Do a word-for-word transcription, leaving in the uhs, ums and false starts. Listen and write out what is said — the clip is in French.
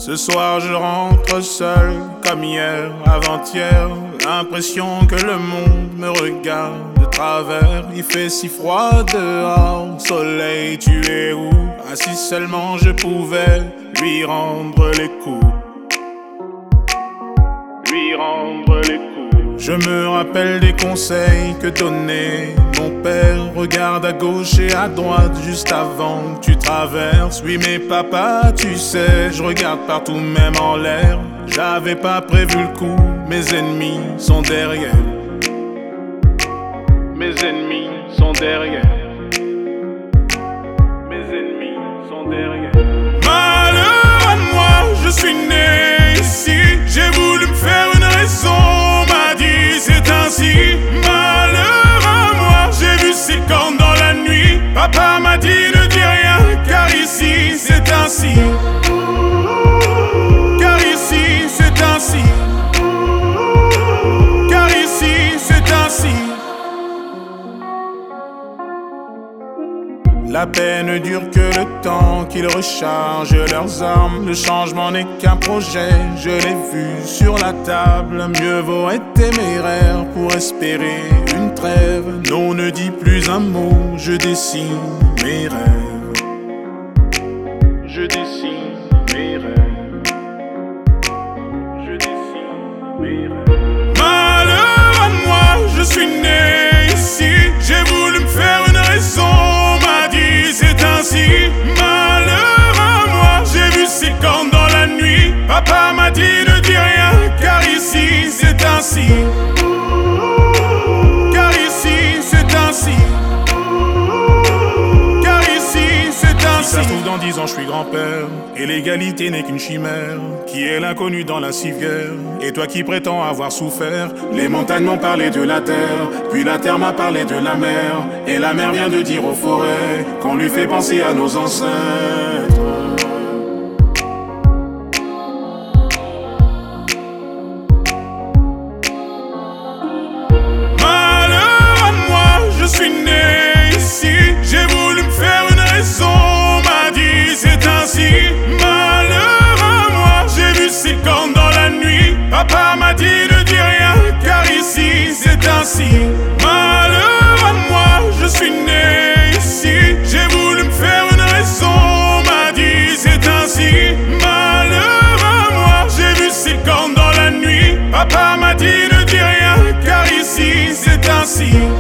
Ce soir je rentre seul, comme hier, avant-hier. L'impression que le monde me regarde de travers. Il fait si froid dehors, soleil tu es où? Ah si seulement je pouvais lui rendre les coups. Lui rendre les coups. Je me rappelle des conseils que donnait mon père. Regarde à gauche et à droite juste avant que tu traverses. Oui mais papa tu sais, je regarde partout même en l'air. J'avais pas prévu le coup, mes ennemis sont derrière. Mes ennemis sont derrière. Mes ennemis sont derrière. Malheur à moi, je suis né ici. J'ai voulu me faire une raison, m'a dit c'est ainsi. Malheur à moi, j'ai vu ses cornes dans la nuit. Papa m'a dit ne dis rien, car ici c'est ainsi. Car ici c'est ainsi. Car ici c'est ainsi. La paix ne dure que le temps qu'ils rechargent leurs armes. Le changement n'est qu'un projet, je l'ai vu sur la table. Mieux vaut être téméraire pour espérer une trêve. Non, ne dis plus un mot, je dessine mes rêves. Je dessine mes rêves. Je dessine mes rêves. Malheur à moi, je suis né ici. J'ai voulu me faire une raison. C'est ainsi, malheur à moi, j'ai vu ses cornes dans la nuit. Papa m'a dit ne dis rien, car ici c'est ainsi. Car ici c'est ainsi. Car ici c'est ainsi. Si ça se trouve dans dix ans je suis grand-père, et l'égalité n'est qu'une chimère. Qui est l'inconnu dans la civière? Et toi qui prétends avoir souffert. Les montagnes m'ont parlé de la terre, puis la terre m'a parlé de la mer. Et la mer vient de dire aux forêts qu'on lui fait penser à nos ancêtres. Malheur à moi, je suis né ici. J'ai voulu me faire une raison, m'a dit c'est ainsi. Malheur à moi, j'ai vu ses cornes dans la nuit. Papa m'a dit ne dis rien, car ici c'est ainsi. Malheur à moi, je suis né ici. J'ai voulu me faire une raison, m'a dit c'est ainsi. Malheur à moi, j'ai vu ses cornes dans la nuit. Papa m'a dit ne dis rien, car ici c'est ainsi.